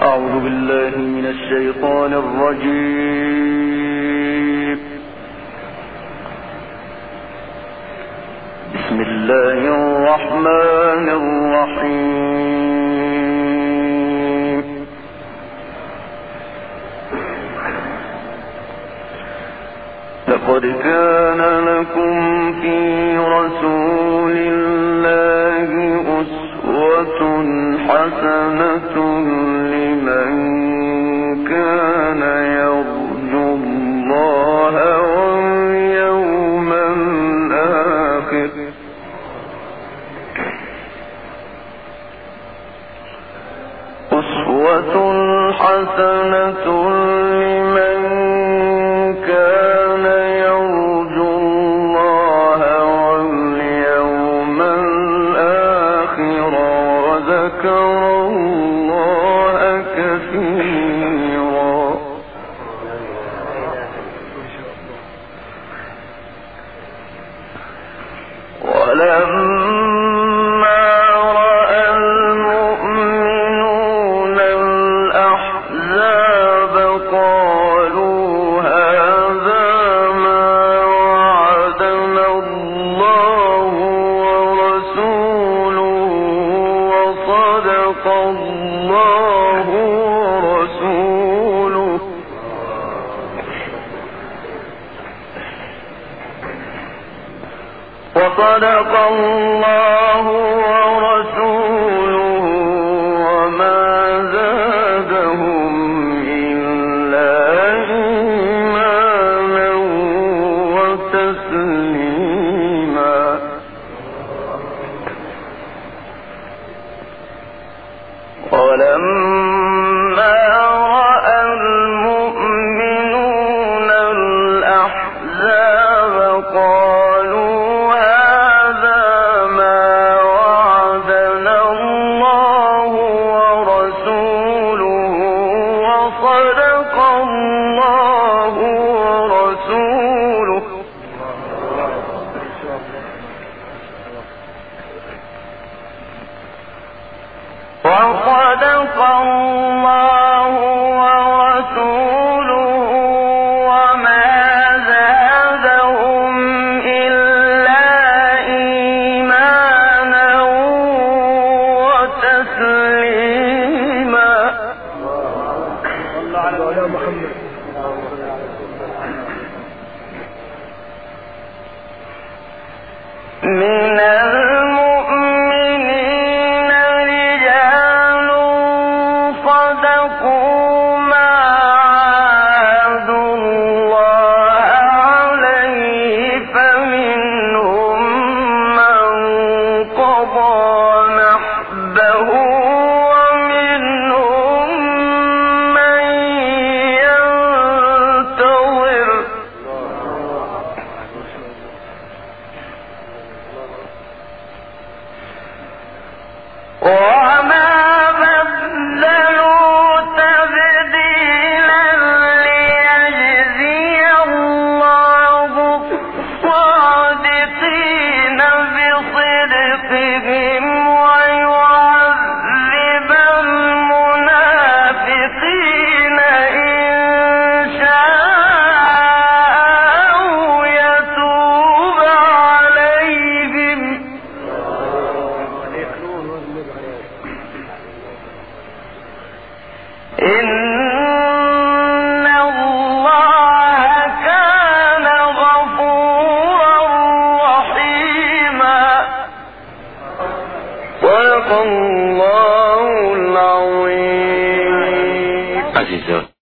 أعوذ بالله من الشيطان الرجيم. بسم الله الرحمن الرحيم. لقد كان لكم في رسول الله أسوة حسنة لمن كان يرجو الله واليوم الآخر أسوة حسنة لمن كان يرجو الله واليوم الآخر وذكر الله كثيرا. ولما رأى المؤمنون الأحزاب قالوا هذا ما وعدنا الله ورسوله وصدق الله ورسوله وما زادهم إلا إيمانا وتسليما. ولما رأى المؤمنون الأحزاب قالوا هذا ما وعدنا الله ورسوله وصدق الله ورسوله وما زادهم إلا إيمانا وتسليما. من المؤمنين رجال صدقوا ما عاهدوا الله عليه فمنهم من قضى نحبه ومنهم من ينتظر وما بدلوا تبديلا ليجزي الله الصادقين بصدقهم ويعذب المنافقين إن شاء أو يتوب عليهم. إن الله كان غفورا رحيما. صدق الله العظيم.